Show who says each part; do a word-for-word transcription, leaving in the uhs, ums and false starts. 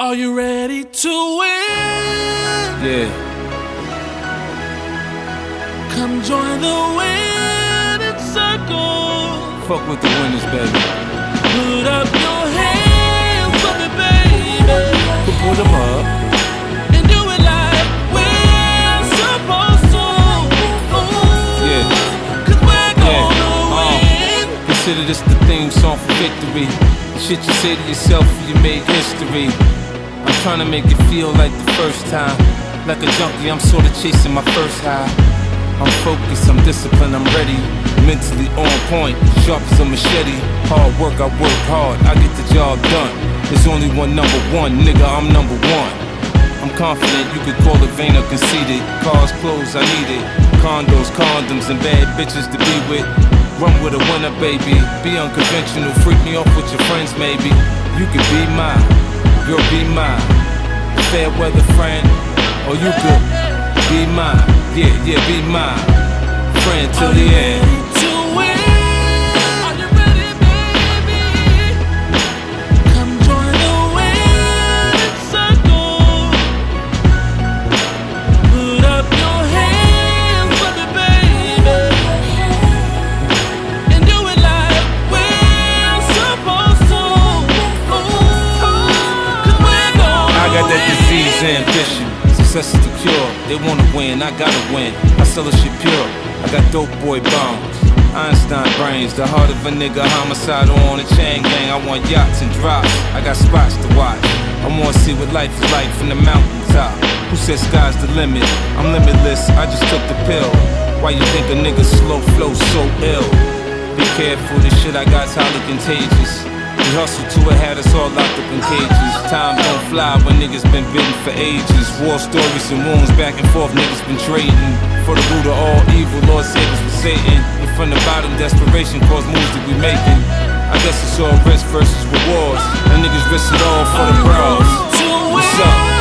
Speaker 1: Are you ready to win?
Speaker 2: Yeah.
Speaker 1: Come join the winning circle.
Speaker 2: Fuck with the winners, baby.
Speaker 1: Put up your hands for me, baby.
Speaker 2: Put them up.
Speaker 1: And do it like we're supposed to. Ooh,
Speaker 2: Yeah.
Speaker 1: Cause we're
Speaker 2: Yeah.
Speaker 1: gonna
Speaker 2: Uh,
Speaker 1: win.
Speaker 2: Consider this the theme song for victory. The shit you say to yourself, you made history. I'm trying to make it feel like the first time. Like a junkie, I'm sorta chasing my first high. I'm focused, I'm disciplined, I'm ready. Mentally on point, sharp as a machete. Hard work, I work hard, I get the job done. There's only one number one, nigga, I'm number one. I'm confident, you could call it vain or conceited. Cars, clothes, I need it. Condos, condoms, and bad bitches to be with. Run with a winner, baby. Be unconventional, freak me off with your friends, maybe. You could be mine, girl, be mine. Fair weather friend, or you could be mine. Yeah, yeah, be mine. Friend till
Speaker 1: Are
Speaker 2: the
Speaker 1: you
Speaker 2: end.
Speaker 1: ready to win? Are you ready, baby? Come join the winning circle. Put up your hands for me, baby. And do it like we're supposed to. Ooh, cause we're gonna
Speaker 2: I got that disease ambition. Success is the cure. They wanna win, I gotta win. I sell a shit pure. I got dope boy bombs, Einstein brains. The heart of a nigga homicidal on a chain gang. I want yachts and drops. I got spots to watch. I wanna see what life is like from the mountaintop. Who said sky's the limit? I'm limitless. I just took the pill. Why you think a nigga slow flow so ill? Be careful, this shit I got's highly contagious. We hustle to it, had us all locked up in cages. Time don't fly when niggas been bitten for ages. War stories and wounds back and forth, niggas been trading. For the root of all evil, Lord save us from Satan. And from the bottom, desperation caused moves that we making. I guess it's all risk versus rewards. And niggas risk it all for the bros. What's up?